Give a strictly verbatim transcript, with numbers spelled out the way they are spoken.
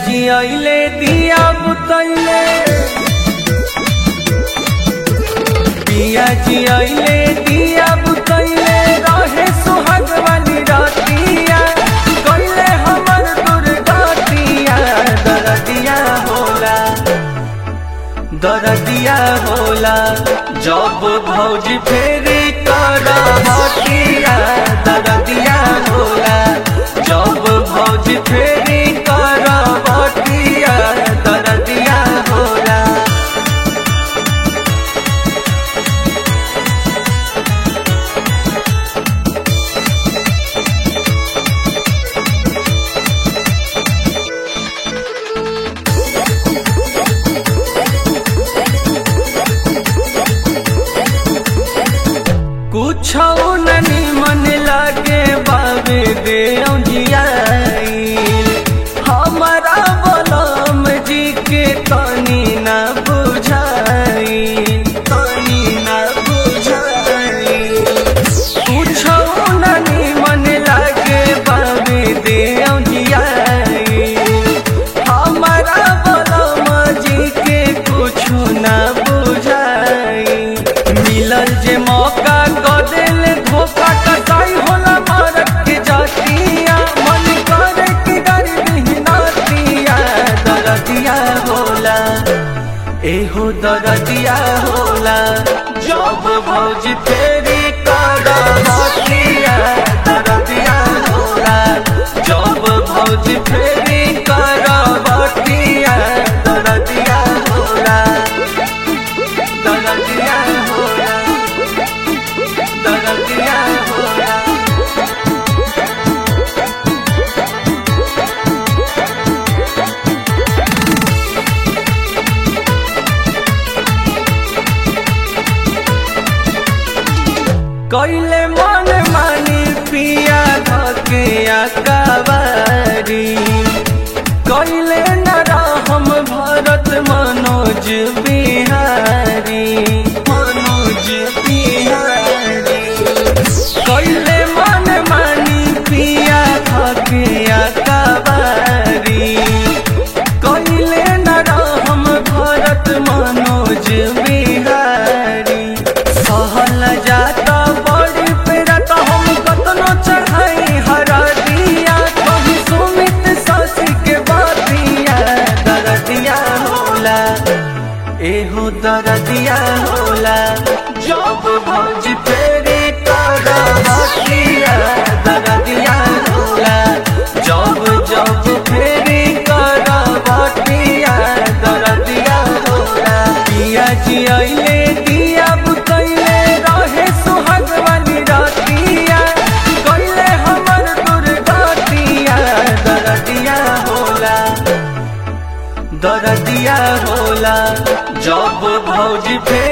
जी अइले दिया बुतैले, पिया जी अइले दिया बुतैले, रहे सुहाग वाली रातिया, कइले हमर दुर्गतिया। दरदिया होला दरदिया होला जब भौजी फेरी कर हटिया। दरदिया होला जब भौजी फेरी कर हटिया। दरदिया होला कुछ ननी मन लागे बाबे दे जियाइल, हमारा बलम जी के तनी ना बुझाइल, तनी ना बुझाइल। कुछ ननी मन लागे बाबे दे जियाइल, हमारा बलम जी के कुछ ना बुझाइल। मिलल जे मौका धोखा कसाई होला मारक के जातिया, मन करे की गरीबी नातिया। दरदिया होला एहो दरदिया होला जब भौजी फेरी कर हटिया। दरदिया होला जब भौजी फेरी कर हटिया। दरदिया होला दरदिया होला दरदिया होला। कइले मन मानी पिया धके अकबारी, कइले न रहम भरत मनोज बिहारी, मनोज बिहारी। कइले मन मानी पिया धके अकबारी, कइले न रहम भरत मनोज बिहारी। सहल जाता बड़ी पेरत हम कतनो चढ़ाई हरा दिया, कहीं सुमित सासी के बातिया। दरदिया होला एहो दरदिया होला जब भौजी फेरी कर हटिया। दरदिया होला जब जब फेरी कर हटिया। दरदिया होला पिया जी अइले दिया बुतैले, रहे सुहाग वाली रातिया, कइले हमर दुर्गतिया। दरदिया होला दरदिया होला जब भौजी फेरी